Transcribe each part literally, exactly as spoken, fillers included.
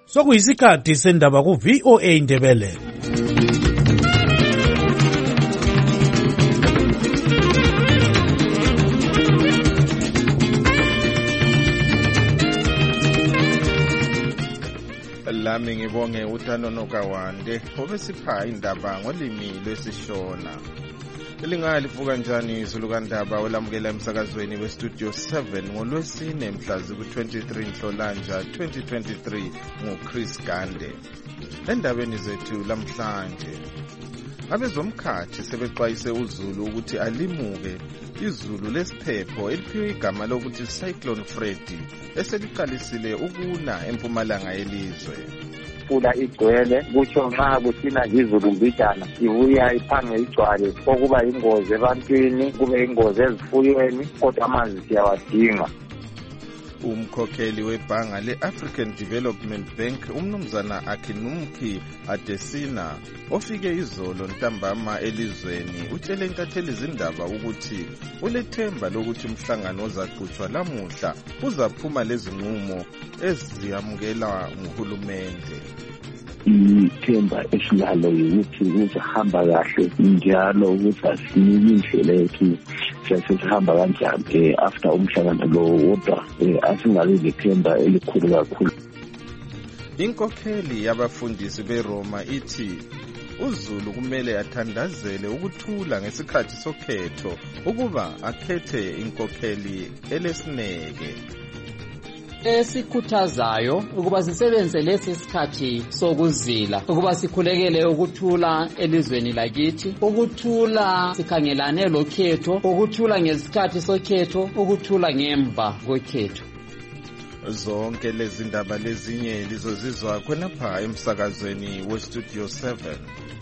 Sokuyisikhathi sendaba ku V O A Indebele. Lami ngibonge uTanono Kawande obesipha indaba ngolimi lwesishona. Elingalivuka kanjani izulu kandaba olamukela emsakazweni we Studio seven ngolwesine mhla ziku-twenty-three Nhlolanja twenty twenty-three nguChris Gande. Endabeni zethu lamhlanje, abezomkhathi sebexwayise uZulu ukuthi alimuke izulu lesiphepho eliphiwe igama lokuthi Cyclone Freddy eseliqalisile ukuna empumalanga yelizwe. Fula igcwele kutsho nxa kuthina izulu mbijana ibuya iphange igcwale okuba ingozi ebantwini kube ingozi ezifuyweni kodwa amanzi siyawadinga. Umkhokheli webhanga le-African Development Bank umnumzana Akinumki Adesina ofike izolo ntambama elizweni utshele intatheli izindaba ukuthi ulethemba lokuthi umhlangano ozaqhutshwa lamuhla uzaphuma lezinqumo eziyamukela nguhulumende. Ithemba esilalo ukuthi uzahamba kahle njalo ukuthi asinike indlela yethu sesihamba kanjani after umhlangano lo wodwa asingabe lethemba elikhulu kakhulu. Inkokheli yabafundisi beRoma ithi uZulu kumele athandazele ukuthula ngesikhathi sokhetho ukuba akhethe inkokheli elesineke esikhuthazayo ukuba sisebenze lesi sikhathi sokuzila ukuba sikhulekele ukuthula elizweni lakithi, ukuthula sikhangelane lokhetho, ukuthula ngesikhathi sokhetho, ukuthula ngemva kokhetho. Zonke lezi ndaba lezinye lizozizwa khonapha emsakazweni we Studio seven.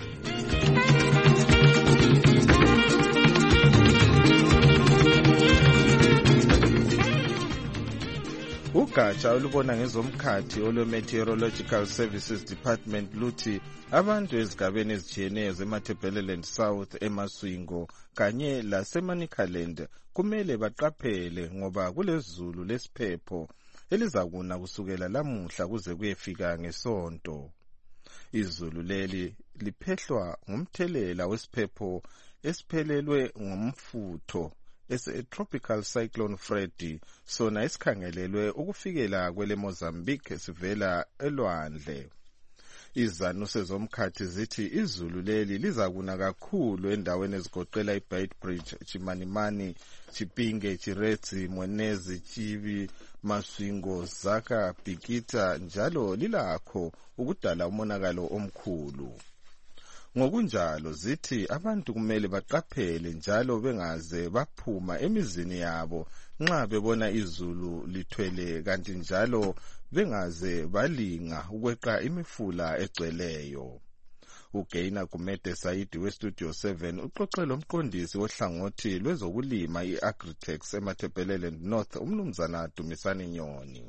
Ugatsha olubona ngezomkhathi olwe-Meteorological Services Department luthi abantu ezigabeni ezitshiyeneyo zeMatabeleland South, eMaswingo kanye laseManicaland kumele baqaphele ngoba kulezulu lesiphepho elizakuna kusukela lamuhla kuze kuyefika ngesonto. Izulu leli liphehlwa ngumthelela wesiphepho esiphelelwe ngumfutho ese-Tropical Cyclone Freddy sona esikhangelelwe ukufikela kwele Mozambique sivela elwandle. Izanuse zomkhathi zithi izulu leli lizakuna kakhulu endaweni ezigoqela iBeitbridge, Chimanimani, Chipinge, Chiretsi, Mwenezi, Chibi, Maswingo, Zaka, Bikita njalo lilakho ukudala umonakalo omkhulu. Ngokunjalo zithi abantu kumele baqaphele njalo bengaze baphuma emizini yabo nxa bebona izulu lithwele kanti njalo bengaze balinga ukweqa imifula egcweleyo. Ugaina Kumede Saidi we Studio seven uxoxela umqondisi wohlangothi lwezokulima i-Agritex eMatabeleland North umnumzana Dumisani Nyoni.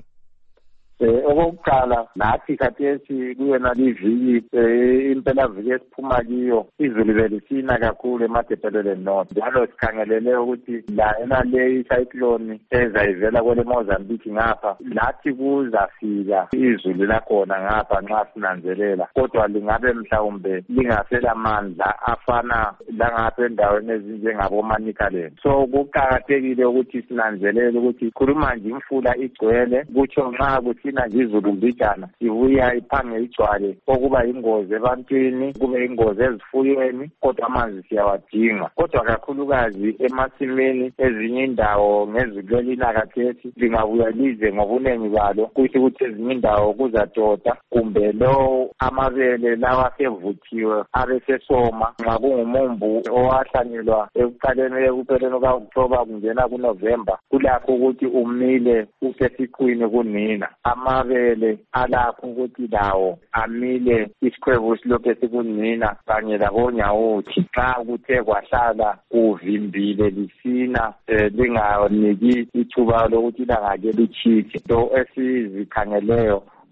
Eh okokuqala nathi khathesi kuyena liviki impela viki esiphuma kiyo izulu belisina kakhulu eMatabeleland North njalo sikhangelele ukuthi la ena le cyclone ezayivela kwele Mozambique ngapha lathi kuzafika izulu lakhona ngapha nxa sinanzelela kodwa lingabe mhlawumbe lingasela mandla afana langapha endaweni ezinjengabo Manicaland. So kuqakathekile ukuthi sinanzelele ukuthi khuluma nje imfula igcwele kutsho nxa thina izulu mbijana ibuya iphange igcwale okuba ingozi ebantwini kube ingozi ezifuyweni kodwa amanzi siyawadinga. Kodwa kakhulukazi emasimini ezinye indawo ngezulu elinakathesi lingabuya lize ngobunengi balo kuthi ukuthi ezinye indawo kuzatota kumbe lo amabele lawa sevuthiwe abesesoma nxa kungumumbu owahlanyelwa ekuqaleni ekupheleni kuka-October kungena kuNovember kulakho ukuthi umile usesiqwini kunina. Amabele alapho ukuthi lawo amile isikhwebu silokhu sikunina kanye labonyawuthi xa kuthe kwahlala kuvimbile lisina linganiki ithuba lokuthi langake lichithe. Into esizikhangeleyo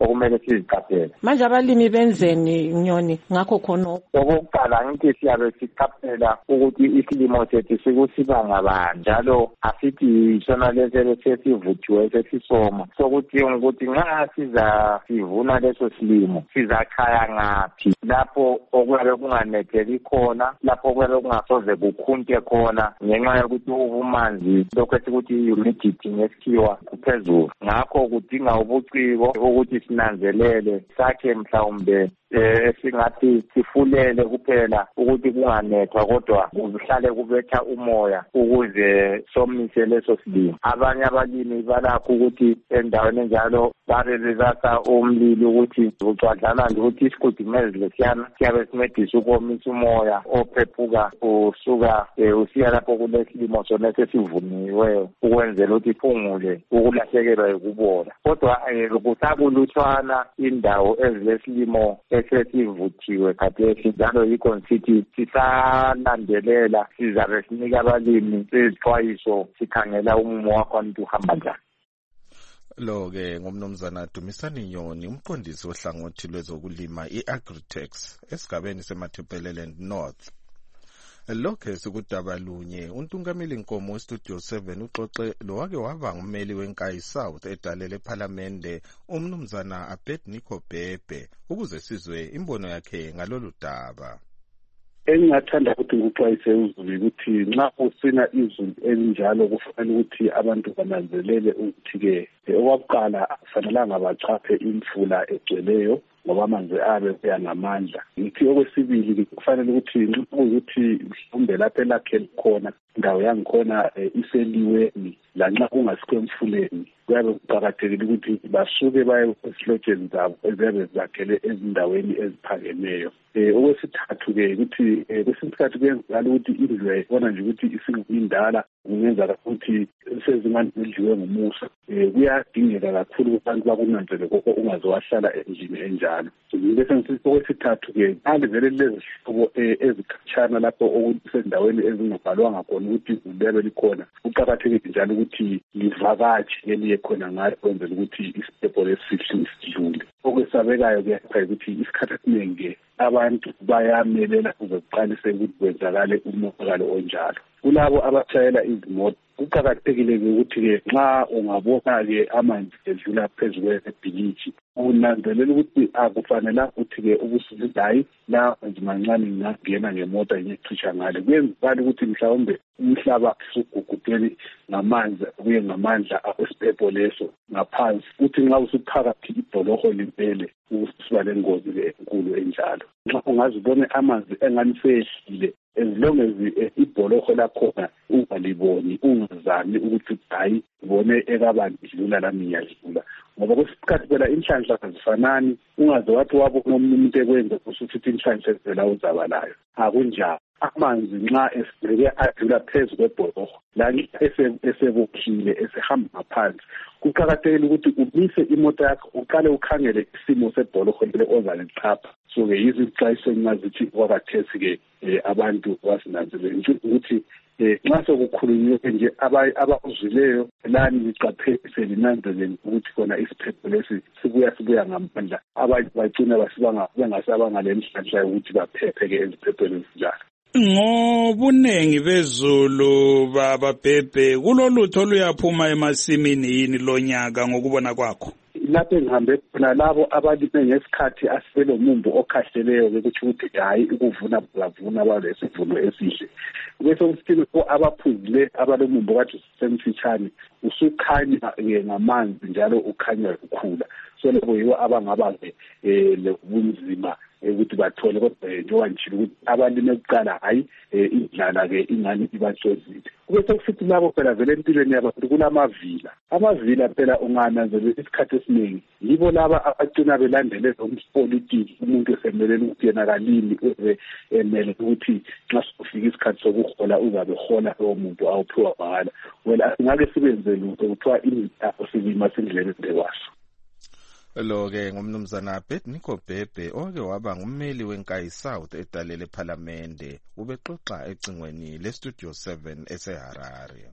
okumele siziqaphele. Manje abalimi benzeni Nyoni ngakho khonokho? Okokuqala ngithi siyabe siqaphela ukuthi isilimo sethu sikusiba ngabani njalo asithi sona lesi sesivuthiwe sesisoma sokuthi ukuthi nxa siza sivuna leso silimo sizachaya ngaphi lapho okuyabe kunganetheli khona lapho okuyabe kungasoze kukhunte khona ngenxa yokuthi ubumanzi lokho esikuthi humidity ngesikhiwa kuphezulu. Ngakho kudinga ubuciko ukuthi sinanzelele sakhe mhlawumbe esingathi sifulele kuphela ukuthi kunganethwa kodwa kuhlale kubetha umoya ukuze somise leso silimo. Abanye abalimi balakho ukuthi endaweni enjalo babe bezasa umlilo ukuthi ucwadlana nje ukuthi isigudimezi lesiyana siyabe sincedisa ukomisa umoya ophephuka usuka usiya lapho kulesilimo sona sesivuniweyo ukwenzela ukuthi iphungule ukulahlekelwa yikubola. Kodwa kusakulutshwana indawo ezilesilimo esesivuthiwe khathesi njalo yikho nsithi sisalandelela sizabe sinika abalimi izixwayiso sikhangela umumo wakho uhamba njani. Lo-ke ngumnumzana Dumisani Nyoni umqondisi ohlangothi lwezokulima i-Agritex esigabeni seMathupeleland North. Lokhe sikudaba lunye uNtungameli Nkomo weStudio seven uxoxe lo wake waba ngummeli weNkayi South edalele ePhalamende umnumzana Abednego Bhebhe ukuze sizwe imbono yakhe ngalolu daba. Engingathanda ukuthi ngixwayise uzulu ukuthi nxa usina izulu elinjalo kufanele ukuthi abantu bananzelele ukuthi ke okwakuqala akufanelanga bachaphe imfula egcweleyo ngoba amanzi abe kuya ngamandla. Ngithi okwesibili kufanele ukuthi nxa ukuthi mhlawumbe lapho elakhele khona indawo yangikhona iseliweni lanxa kungasikho emfuleni kuyabe kuqakathekile ukuthi basuke baye esilotsheni zabo eziyabe zakhele ezindaweni eziphakemeyo. Okwesithathu-ke ukuthi kwesinye kuyenzakala ukuthi indlu yayibona nje ukuthi isingindala kungenzeka ukuthi sezingani zidliwe ngumusa. Kuyadingeka kakhulu ukuthi abantu bakunanzele koko ungaze wahlala endlini enjalo. Bese ngithi okwesithathu-ke nali vele lezi hlobo ezikhatshana lapho okusendaweni ezingabhalwanga khona ukuthi liyabe likhona kuqakathekile njalo ukuthi livakatshe eliye khona ngayo kwenzela ukuthi isiphepho lesihle sidlule. Okwesabekayo kuyapha ukuthi isikhathi esiningi abantu bayamelela ukuze kuqalise ukuthi kwenzakale umonakalo onjalo. Kulabo abatshayela izimoto kuqakathekile-ke ukuthi-ke nxa ungabona-ke amanzi edlula phezu kwebhiliji unanzelela ukuthi akufanela ukuthi-ke ubusuku hayi la manzi mancane ngingangena ngemota ngiyicisha ngale. Kuyenzakala ukuthi mhlawumbe umhlaba usugugudele ngamanzi kuye ngamandla awesiphepho leso ngaphansi ukuthi nxa usuphakathi ibholoho limpele usuba lengozi-ke enkulu enjalo. Nxa ungazibone amanzi engani sehlile as long as ibholoho lakhona ungaliboni ungazami ukuthi hayi ngibone ekabani dlula lami ngiyadlula ngoba kwesikhathi phela inhlanhla azifanani ungaze wathi wabona umuntu ekwenza usuthi inhlanhla ezivela uzabalayo akunjalo. Amanzi nxa esibheke adlula phezu kwebholoho la esebukhile esehamba ngaphansi kuqakathekile ukuthi umise imoto yakho uqale ukhangele isimo sebholoho lelo ozalichapha. So-ke izixwayiso engingazithi kwakathesi-ke abantu basinanzelele ukuthi nxa sekukhulunywe nje abakuzwileyo lani liqaphelise linanzelele ukuthi khona isiphepho lesi sibuya sibuya ngamandla abanye bagcina bengasabanga le mhlanhla yokuthi baphephe-ke eziphepheni ezinjalo. Ngobunengi bezulu bababhebhe kulolutho luyaphuma emasimini yini lonyaka ngokubona kwakho? Lapho engihambe khona labo abalime ngesikhathi asibelo mumbu okhahleleyo ukuthi ukuthi hayi ukuvuna bavuna balesivuno esihle. Bese umsitini ko abaphuzile abalomumbu kathi semfitshane usukhanya ngamanzi njalo ukhanya ukukhula. So lebo yiwo abangaba lebunzima ukuthi bathole kodwa njengoba ngishilo ukuthi abalime kuqala hayi indlala-ke ingani ibacozile. Kube sekusithi labo phela vele empilweni yabantu kulamavila. Amavila phela ungananzelela isikhathi esiningi yibo laba abagcina belandele zompolitiki umuntu esemelele ukuthi yena kalimi emele ukuthi nxa sokufika isikhathi sokuhola uzabe hola lowo muntu awuphiwa mahala. Wena asingake sibenze lutho kuthiwa indaba silima sindlebe ndekwaso. Lo-ke ngumnumzana Abednego Bhebhe owake waba ngummeli weNkayi South edalele ePhalamende ubexoxa ecingweni leStudio seven eseHarare.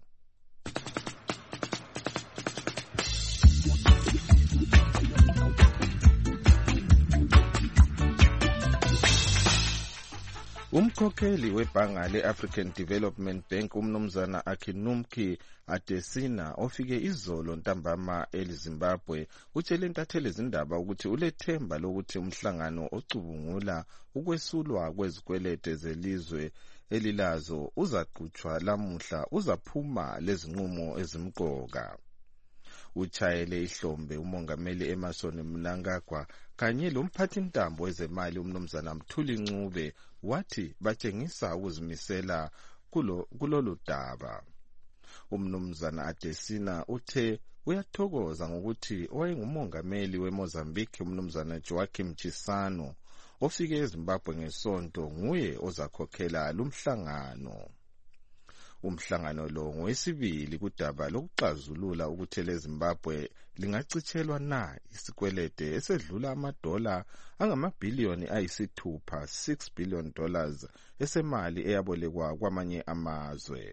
Umkhokheli webhanga le-African Development Bank umnumzana Akinumki Adesina ofike izolo ntambama eLizimbabwe utshele intatheli izindaba ukuthi ulethemba lokuthi umhlangano ocubungula ukwesulwa kwezikwelete zelizwe elilazo uzaqhutshwa lamuhla uzaphuma lezinqumo ezimqoka. Uchayele ihlombe umongameli Emmerson Mnangagwa kanye lomphathintambo wezemali umnumzana Mthuli Ncube wathi batshengisa ukuzimisela kulo kulolu daba. Umnumzana Adesina uthe uyathokoza ngokuthi owayengumongameli weMozambique umnumzana Joaquim Chissano ofike eZimbabwe ngesonto nguye ozakhokhela lumhlangano. Umhlangano lo ngowesibili kudaba lokuxazulula ukuthi leZimbabwe lingacitshelwa na isikwelete esedlula amadola angamabhiliyoni ayisithupha six billion dollars esemali eyabolekwa kwamanye amazwe.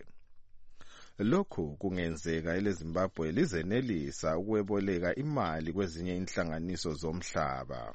Lokhu kungenzeka eleZimbabwe lizenelisa ukweboleka imali kwezinye inhlanganiso zomhlaba.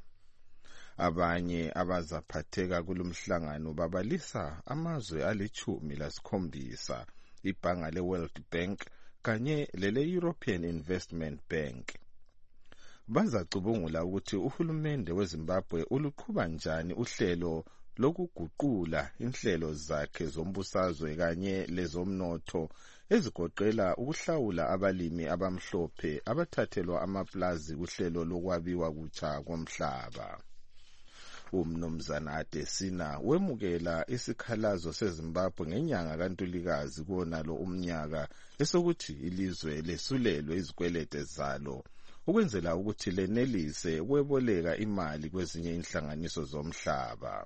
Abanye abazaphatheka kulumhlangano babalisa amazwe alichumi lasikhombisa, ibhanga le-World Bank kanye lele-European Investment Bank. Bazacubungula ukuthi uhulumende weZimbabwe uluqhuba njani uhlelo lokuguqula inhlelo zakhe zombusazwe kanye lezomnotho ezigoqela ukuhlawula abalimi abamhlophe abathathelwa amaplazi kuhlelo lokwabiwa kutsha komhlaba. Umnumzana Adesina wemukela isikhalazo seZimbabwe ngenyanga kaNtulikazi kuonalo umnyaka esokuthi ilizwe lesulelwe izikwelete zalo ukwenzela ukuthi lenelise ukweboleka imali kwezinye inhlanganiso zomhlaba.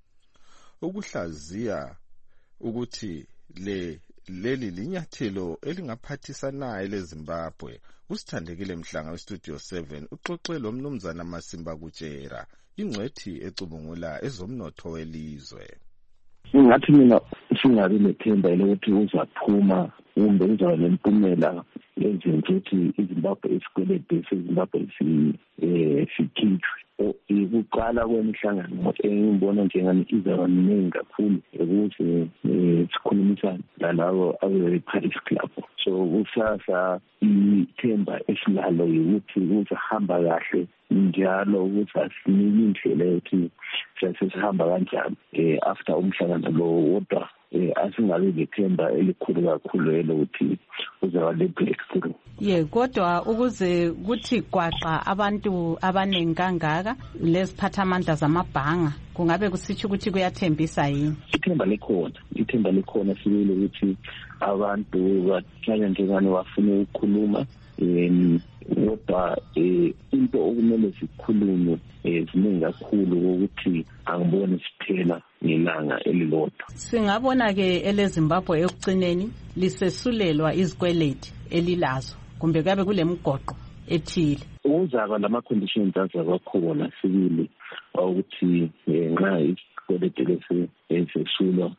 Ukuhlaziya ukuthi le leli linyathelo elingaphathisanayo leZimbabwe usithandekile Mhlanga weStudio seven uxoxe lo mnumzana Masimba Kutshera ingcwethi ecubungula ezomnotho welizwe. Ngathi mina singabe nethemba lokuthi uzaphuma kumbe uzaba lempumela lezinto ukuthi iZimbabwe isikwelete seZimbabwe si eh sikhitshwe. Ukuqala kwemihlangano engibona njengani izaba miningi kakhulu ukuthi sikhulumisane nalabo abe-Paris Club. So kusasa ithemba esilalo ukuthi uzahamba kahle njalo ukuthi asinike indlela yokuthi sesihamba kanjani after umhlangano lo wodwa asingabe lethemba elikhulu kakhulu elokuthi uzaba le-breakthrough. Ye kodwa ukuze kuthi gwaqa abantu abaningi kangaka leziphathamandla zamabhanga kungabe kusitsho ukuthi kuyathembisa yini? Ithemba likhona, ithemba likhona sibile ukuthi abantu bahlala njengani bafuna ukukhuluma um kodwa into okumele sikhulume ziningi kakhulu ukuthi angiboni siphela ngelanga elilodwa. Singabona-ke eleZimbabwe ekugcineni lisesulelwa izikweleti elilazo kumbe kabe kule mgoqo ethile. Uzaba lama-conditions azaba khona sibili ukuthi nxa isikweleti lesi esesulwa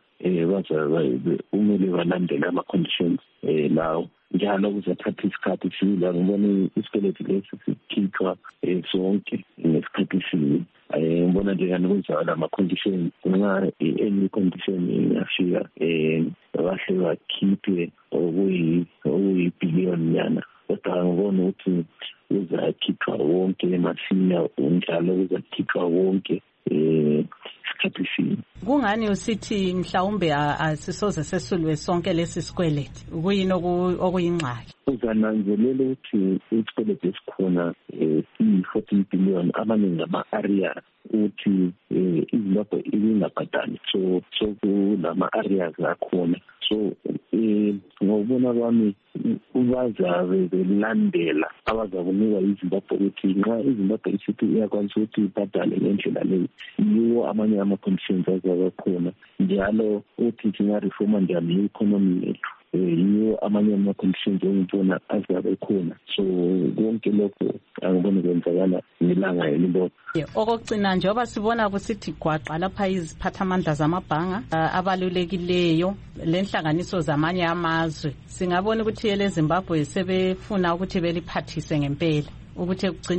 umele balandele ama-conditions lawo njalo kuzathatha isikhathi sibili. Angibona isikweleti lesi sikhitshwa sonke ngesikhathi sibili. Ngibona njengani kuzaba lama-conditions nxa any condition ingafika bahle bakhiphe okuyi-billion nyana kodwa ngibona ukuthi kuzakhithwa wonke masinya njalo kuzakhithwa wonke isikhathi sinye. Kungani usithi mhlawumbe asisoze sesulwe sonke lesi sikweleti kuyini okuyingxaki? Uzananzelela ukuthi isikweleti esikhona iyi-fourteen billion amaningi ama-areas ukuthi iZimbabwe ibingabhadali so sokulama-areas akhona. So ngokubona kwami bazabe belandela abazakunikwa iZimbabwe ukuthi nxa iZimbabwe isithi iyakwanisa ukuthi ibhadale ngendlela leyo yiwo amanye ama-conditions azaba khona njalo ukuthi singarefoma njani i-economy yethu yiwo amanye ama-conditions engibona azabe khona. So konke lokho angiboni kwenzakala ngelanga elilodwa. Okugcina njengoba sibona kusithi gwaqa lapha iziphathamandla zamabhanga abalulekileyo lenhlanganiso zamanye amazwe, singabona ukuthi eleZimbabwe sebefuna ukuthi beliphathise ngempela ukuthi ekugcineni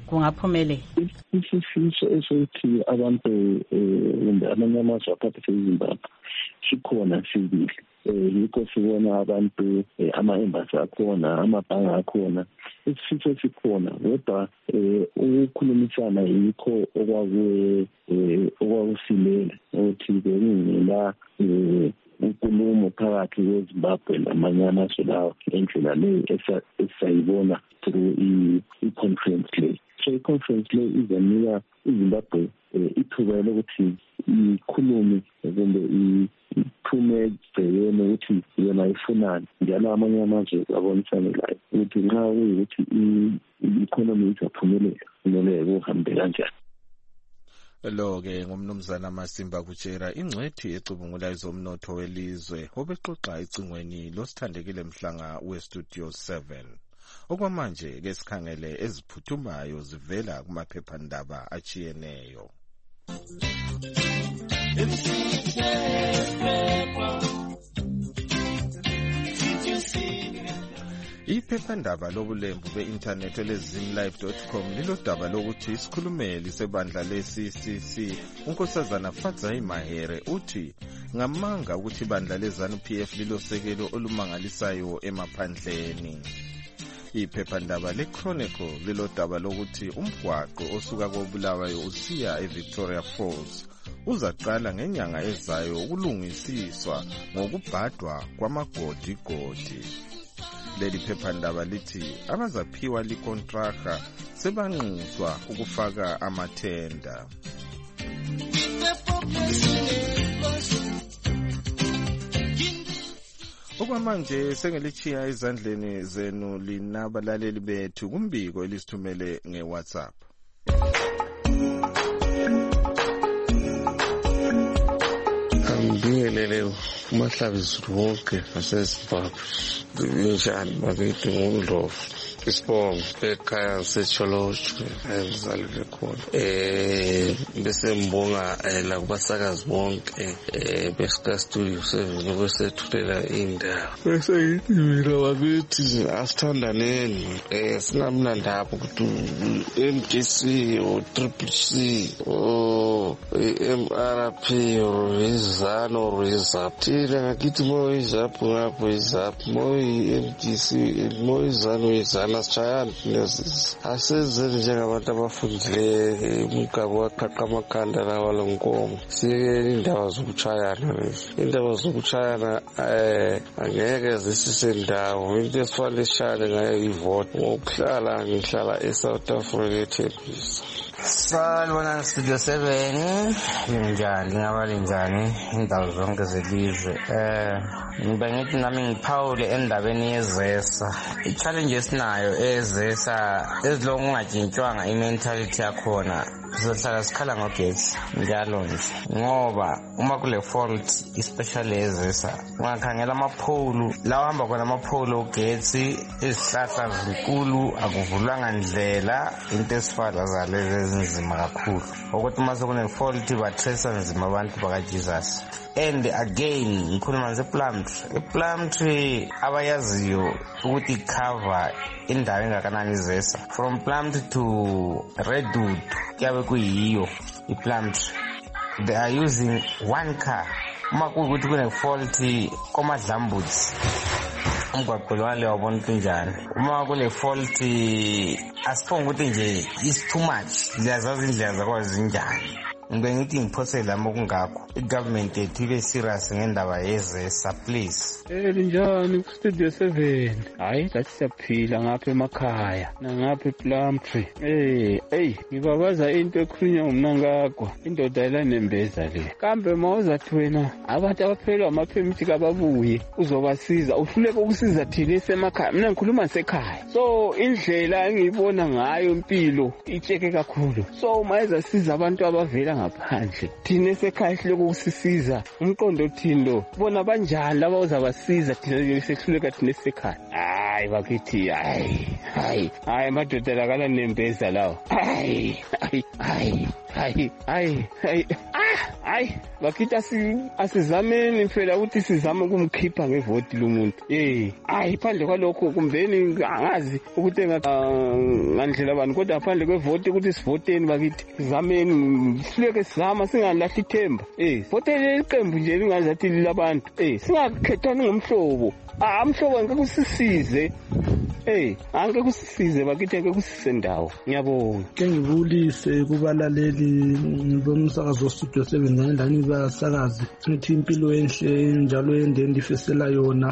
kungaphumelela. Isifiso esokuthi abantu kumbe amanye amazwe aphathe iZimbabwe sikhona sibili. Yikho sibona abantu ama-embassy akhona, amabhanga akhona, isifiso sikhona, kodwa ukukhulumisana yikho okwakuwe okwakusilela ukuthi bekungela unkulumo phakathi kweZimbabwe namanye amazwe lawo ngendlela leyo esayibona through i-conference le. So i-conference le izanika iZimbabwe ithuba lokuthi ikhulume kumbe iphume ebhekene ukuthi yona ifunani, njalo amanye amazwe abonisane layo ukuthi nxa kuyikuthi i-economy izaphumelela kumele kuhambe kanjani. Lo-ke ngumnumzana Masimba Kutshera, ingcwethi ecubungula ezomnotho welizwe, obexoxa ecingweni losithandekile Mhlanga we-Studio seven. Okwamanje ke sikhangele eziphuthumayo zivela kumaphephandaba achiyeneyo. Iphephandaba lobulembu be-internet elezimlive dot com lilodaba lokuthi isikhulumeli sebandla le-C C C unkosazana Fadzai Mahere uthi ngamanga ukuthi ibandla le-ZANU P F lilosekelo olumangalisayo emaphandleni. Iphephandaba le-Chronicle lilodaba lokuthi umgwaqo osuka koBulawayo usiya eVictoria Falls uzaqala ngenyanga ezayo ukulungisiswa ngokubhadwa kwamagodigodi. Leli phephandaba lithi abazaphiwa likontraka sebanquswa ukufaka amathenda. Okwamanje sengelichiya ezandleni zenu linabalaleli bethu kumbiko elisithumele ngeWhatsApp. Ngibingelele uMahlabizulu wonke waseZimbabwe. Njani bakithi ngumdlovu isibongo ekhaya secholojo ngizalele khona. Eh bese ngibonga la kubasakazi bonke eh besika studio seven okwesethulela indaba. Bese ngithi mina bakithi asithandaneni eh singamlandapho ukuthi M D C o Triple C o M R P o Rizano o Rizap. Thina ngakithi mo izap ngapho izap mo M D C mo izano izana Chayana asenze njengabantu abafundile umgabo waqhaqa amakhanda lawa lonkomo. Sike indaba zokuchayana lezi indaba zokuchayana eh angeke zisisendawo into esifanele shale ngayo ivote ngokuhlala ngihlala eSouth Africa eThekwini. Salwana Studio seven njani ngabali njani indawo zonke zelizwe. Eh ngiba ngithi nami ngiphawule endabeni yezesa. I-challenge esinayo ezesa ezilonga ungajintshwanga i-mentality yakhona sizohlala sikhala ngogesi njalo nje, ngoba uma kule fault especially ezesa ungakhangela amapholu lawa hamba khona amapholu ogesi, izihlahla zinkulu akuvulwanga ndlela, into esifala zalezi ezinzima kakhulu ukuthi mase kune fault batrace nzima abantu bakaJesus. And again ngikhuluma nje Plumtree. iPlumtree abayaziyo ukuthi cover indawo engakanani izesa from Plumtree to Redwood kuyabe kuyiyo iPlumtree. They are using one car. Uma kuwukuthi kune fault komadlambutsi umgwaqo wale wabona kunjani. Uma kule fault asiphonga ukuthi nje is too much, liyazazi indlela zakwazi njani. Ngibe ngithi ngiphose lami okungakho igovernment yethu ibe serious ngendaba yezesa please. Eh njani Studio seven. Hayi sathi siyaphila ngapha emakhaya nangapha ePlumtree. Eh hey ngibabaza into ekhulunywa ngumnankagwa indoda elanembeza le. Kambe mawuzathi wena abantu abaphelwa amaphemithi kababuye uzobasiza uhluleke ukusiza thina esemakhaya. Mina ngikhuluma sekhaya. So indlela engiyibona ngayo impilo itsheke kakhulu. So mayeza siza abantu abavela ngaphandle thina esekhaya sihloko ukusisiza umqondo thindo bona banjani laba uzabasiza thina sehluleka thina esekhaya. Hayi bakithi hayi hayi hayi madoda lakala nembeza lawo hayi hayi hayi hayi hayi ah hayi bakithi asizameni mfela ukuthi sizame ukumkhipha ngevoti lomuntu eh hayi phandle kwalokho kumbeni angazi ukuthi ngandlela bani kodwa phandle kwevoti ukuthi sivoteni bakithi sizameni sileke sizama singalahli ithemba eh votele iqembu nje lingazathi lilabantu eh singakhethani ngomhlobo ah mhlobo ngeke kusisize eh angeke kusisize bakithi ngeke kusise ndawo ngiyabonga ke ngibulise kubalaleli bomsakazo studio seven ngendani basakazi sithi impilo enhle njalo ende ndifisela yona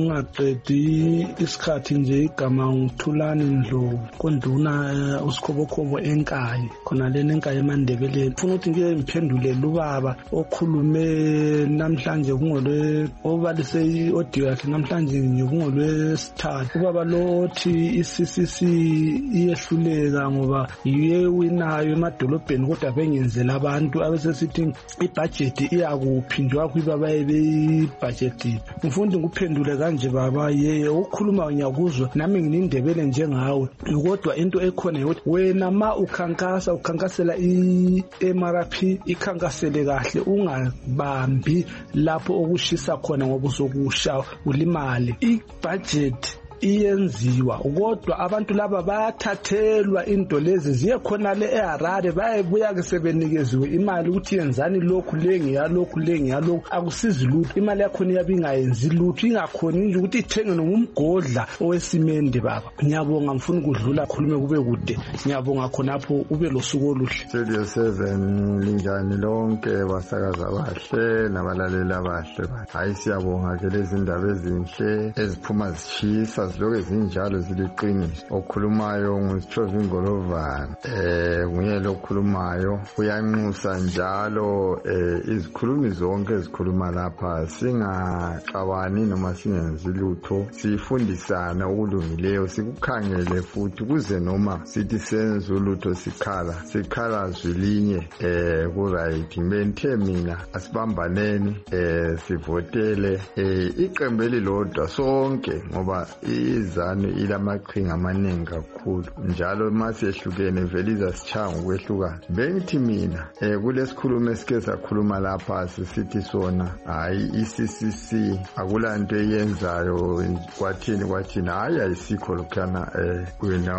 ngingaqedi isikhathi nje igama ngithulani Ndlovu konduna usikhobokobo enkayi khona lena enkayi eMandebeleni ufuna ukuthi ngike ngiphendule lubaba okhulume namhlanje kungolwe obalise iaudio yakhe namhlanje ngikungolwe sithathu ubaba lo othi i-C C C iyehluleka ngoba yiye winayo emadolobheni kodwa bengenzela abantu abesesithi ibudget iyakuphi njalo kwibaba ebebudget mfundi nguphendule kanje baba yeye ukukhuluma ngiyakuzwa nami nginindebele njengawe kodwa into ekhona ukuthi wena ma ukhankasa ukhankasela i-M R P ikhankasele kahle ungabambi lapho okushisa khona ngoba usokusha ulimali ibudget iyenziwa kodwa abantu laba bayathathelwa into lezi ziye khona le eHarare bayebuya ke sebenikeziwe imali ukuthi yenzani lokhu lengi yalokhu lengi yalokhu akusizi lutho imali yakho iyabingayenzi lutho ingakhoni nje ukuthi ithenge nomgodla owesimende baba ngiyabonga ngifuna ukudlula khulume kube kude ngiyabonga khonapho ube losuku oluhle Studio seven linjani lonke basakaza bahle nabalaleli abahle hayi siyabonga ke lezi ndaba ezinhle eziphuma zishisa ziloke zinjalo ziliqiniso okhulumayo ngusithoza Ngolovana eh nguye lokhulumayo uyanxusa njalo eh izikhulumi zonke ezikhuluma lapha singaxabani noma singenzi lutho sifundisana okulungileyo sikukhangele futhi kuze noma sithi senze ulutho sikhala sikhala zwilinye eh ku right menthe mina asibambaneni eh sivotele eh iqembu elilodwa sonke ngoba izanu ilamaqhinga amaningi kakhulu njalo masiyehlukene vele izasichanga ukwehlukana bengithi mina eh kulesikhulumo esike sakhuluma lapha sisithi sona hayi i-C C C akulanto eyenzayo kwathini kwathini hayi ayisikho lokhana eh wena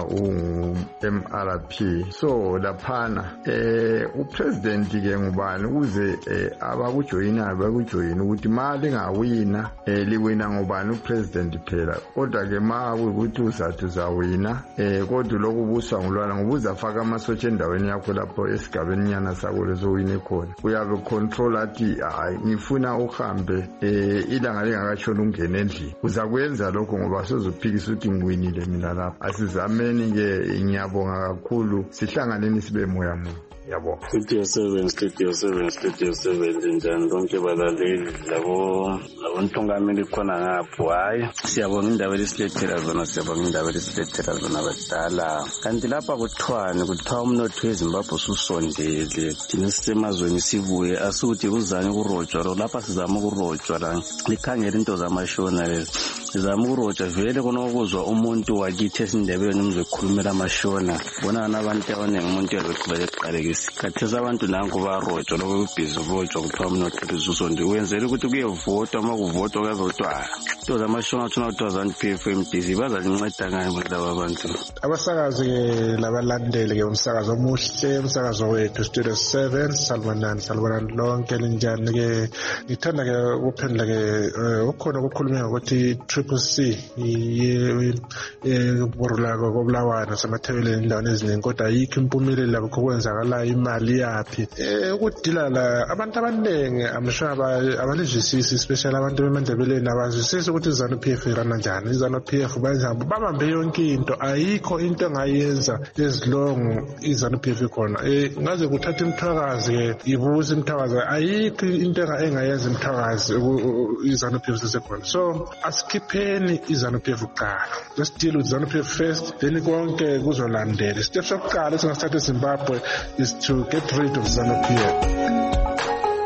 u-M R P so laphana eh upresident ke ngubani ukuze abakujoyina abakujoyina ukuthi mali ngawina eh liwina ngubani upresident phela kodwa ke ma ukuthi uzathu zawina eh kodwa lokubuswa ngulwana ngobuza faka amasotshe endaweni yakho lapho esigabeni nyana sakho lezowine khona uyabe control athi hayi ngifuna uhambe eh ilanga lingakashona ungene endlini uzakwenza lokho ngoba sozophikisa ukuthi ngiwinile mina lapha asizameni ke ngiyabonga kakhulu sihlanganeni sibe moya moya yabo Studio seven Studio seven Studio seven njani lonke balaleli labo labontongameli khona ngapho hayi siyabonga indaba lesilethela zona siyabonga indaba lesilethela zona badala kanti lapha kuthwani kuthiwa umnotho weZimbabwe ususondele thina sisemazweni sibuye asuthi kuzanye kurojwa lapha sizama ukurojwa la likhangela into zamashona lezi sizama ukurojwa vele konokuzwa umuntu wakithi esindebeni umzokhulumela amashona bona nabantu abaningi umuntu yalokuba eqaleke isikhathi abantu nanku barojwa lokho kubhizi urojwa kuthiwa umnotho uzusonde wenzela ukuthi kuyevotwa uma kuvotwa kuyavotwa into zamashona thina two thousand P F M D C bazazinceda ngani laba abantu abasakazi labalandeli ke umsakazo omuhle umsakazo wethu Studio seven salwanani salwanani lonke linjani ke ngithanda ke ukuphendula ke ukhona ukukhuluma ukuthi Triple C yeborula kokubulawana semathebeleni indawo eziningi kodwa ayikho impumelelo lokho kwenzakala imali yaphi eh ukudila la abantu abaningi amshaba abalizwisisi especially abantu bemandebeleni abazwisisi ukuthi izanu P F irana njani izanu P F banjani babambe yonke into ayikho into engayenza ezilongo izanu P F khona eh ngaze kuthatha imthakazi ke ibuza imthakazi ayikho into engayenza imthakazi izanu P F sesekhona so askipheni izanu P F kuqala let's deal with izanu P F first then konke kuzolandela step sokuqala esingasithatha eZimbabwe is to get rid of ZANU-P F.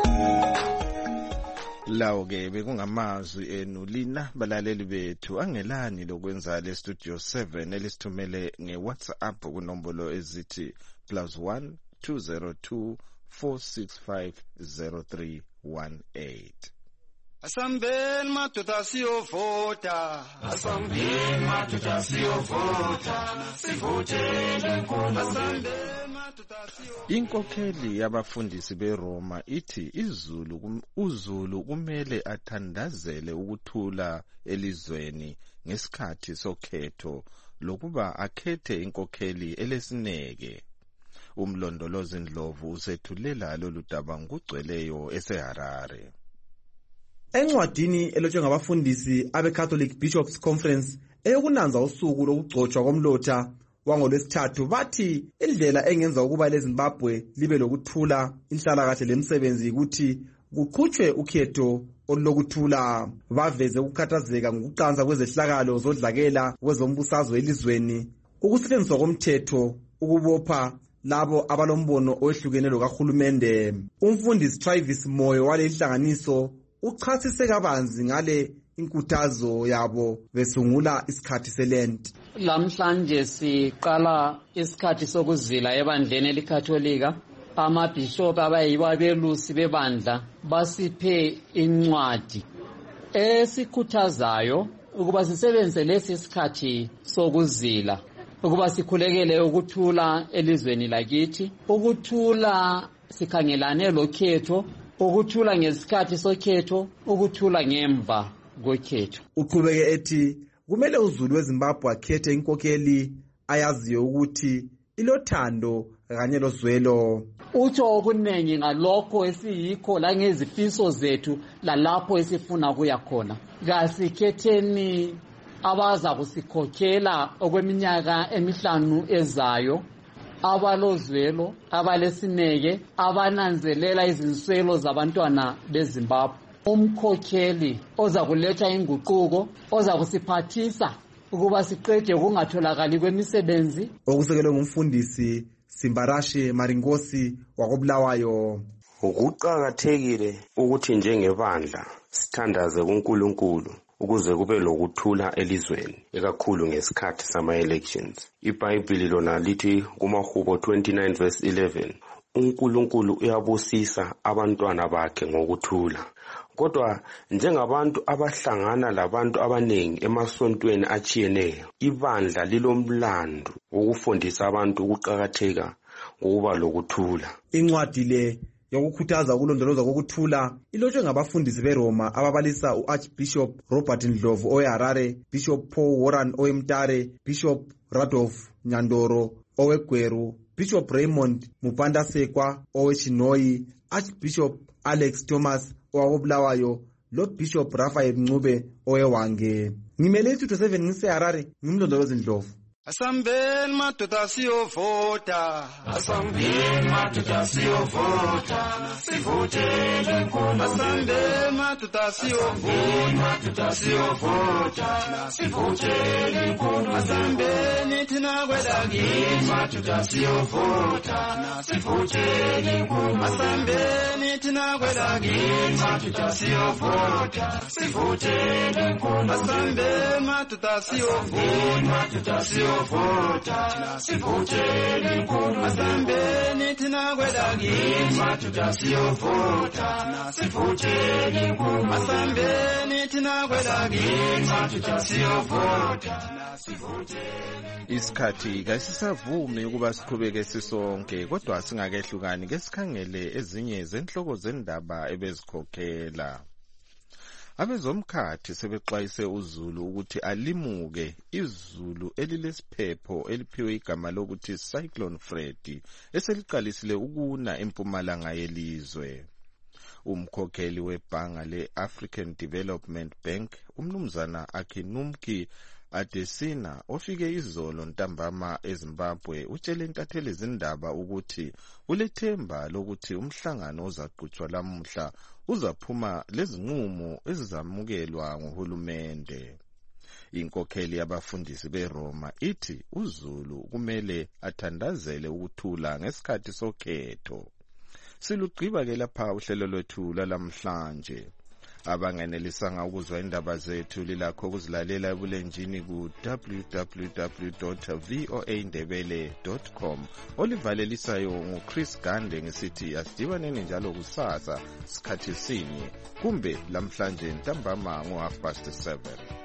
Lawo ke bekungamazwi enu lina balaleli bethu angelani lokwenza le Studio seven elisithumele ngeWhatsApp kunombolo ezithi plus one two zero two four six five zero three one eight. Asambeni madoda siyovota, asambeni madoda siyovota, sivotele inkulu. Asambeni madoda siyovota. Inkokheli yabafundisi beRoma ithi izulu kum, uzulu kumele athandazele ukuthula elizweni ngesikhathi sokhetho lokuba akhethe inkokheli elesineke. Umlondolozi Ndlovu usethulela lolu daba ngugcweleyo eseHarare. Encwadini elotshwe ngabafundisi abe-Catholic Bishops Conference eyokunanza usuku lokugcotshwa komlotha wangolwesithathu bathi indlela engenza ukuba leZimbabwe libe lokuthula inhlalakahle lemisebenzi ukuthi kuqhutshwe ukhetho olulokuthula. Baveze ukukhathazeka ngokuqansa kwezehlakalo zodlakela kwezombusazwe elizweni, ukusetshenziswa komthetho, ukubopha labo abalombono owehlukene lokahulumende. Umfundisi Travis Moyo wale inhlanganiso uchasise kabanzi ngale inkuthazo yabo besungula isikhathi selent. Lamhlanje siqala isikhathi sokuzila ebandleni elikatholika. Amabhishop abayibo abelusi bebandla basiphe incwadi esikhuthazayo ukuba sisebenzise lesi sikhathi sokuzila ukuba sikhulekele ukuthula elizweni lakithi, ukuthula sikhangelane lokhetho, ukuthula ngesikhathi sokhetho, ukuthula ngemva kokhetho. Uqhubeke ethi kumele uzulu weZimbabwe akhethe inkokheli ayaziyo ukuthi ilothando kanye lozwelo. Utsho okuningi ngalokho esiyikho la ngezifiso zethu lalapho esifuna kuya khona. Kasikhetheni abaza kusikhokhela okweminyaka emihlanu ezayo, abalozwelo, abalesineke, abananzelela izinswelo zabantwana beZimbabwe. Umkhokheli oza kuletha inguquko, oza kusiphathisa ukuba siqede kungatholakali kwemisebenzi. Okusekelwe ngumfundisi Simbarashi Maringosi wakobulawayo. Ukuqakathekile ukuthi njengebandla sithandaze kuNkulunkulu ukuze kube lokuthula elizweni, ekakhulu ngesikhathi sama-elections. IBhayibhili lona lithi kumaHubo twenty-nine verse eleven, uNkulunkulu uyabusisa abantwana bakhe ngokuthula. Kodwa njengabantu abahlangana labantu abanengi emasontweni achiyeneyo, ibandla lilomlando ukufundisa abantu ukuqakatheka ngokuba lokuthula. Incwadi le yokukhuthaza ukulondoloza kokuthula ilotshwe ngabafundisi beRoma ababalisa uArchbishop Robert Ndlovu oweHarare, Bishop Paul Warren oweMtare, Bishop Radolf Nyandoro oweGweru, Bishop Raymond Mupandasekwa oweChinoyi, Archbishop Alex Thomas owakobulawayo, lo Bishop Raphael Ncube oweWange. Ngimele isitho seven ngiseHarare, ngimlondolozi Ndlovu. Asambeni madoda siyovota, asambeni madoda siyovota, sivotele inkulu. Asambeni madoda siyovota, madoda siyovota, sivotele inkulu. Asambeni thina kwelakini madoda siyovota, sivotele inkulu. Asambeni thina kwelakini madoda siyovota, sivotele inkulu. Asambeni madoda siyovota, madoda siyovota. Vota, sivotele inkulu. Asambeni thina kwelakini madoda siyovota, sivotele inkulu. Asambeni thina kwelakini madoda siyovota, sivotele. Isikhathi kasisavumi ukuba siqhubeke sisonke, kodwa singakehlukani ke sikhangele ezinye zenhloko zendaba ebezikhokhela. Abezomkhathi sebexwayise uzulu ukuthi alimuke izulu elilesiphepho eliphiwe igama lokuthi Cyclone Freddy eseliqalisile ukuna empumalanga yelizwe. Umkhokheli webhanga le-African Development Bank, umnumzana Akinumki Adesina, ofike izolo ntambama eZimbabwe, utshele intatheli ezindaba ukuthi ulethemba lokuthi umhlangano ozaqhutshwa lamuhla uzaphuma lezinqumo ezizamukelwa nguhulumende. Inkokheli yabafundisi beRoma ithi uzulu kumele athandazele ukuthula ngesikhathi sokhetho. Silugqiba ke lapha uhlelo lwethu lamhlanje. abangenelisanga ukuzwa indaba zethu lilakho ukuzilalela ebulenjini ku w w w dot v o a ndebele dot com. Olivalelisayo nguChris Gande ngisithi asidibaneni njalo kusasa sikhathi sinye kumbe lamhlanje ntambama ngo half past seven.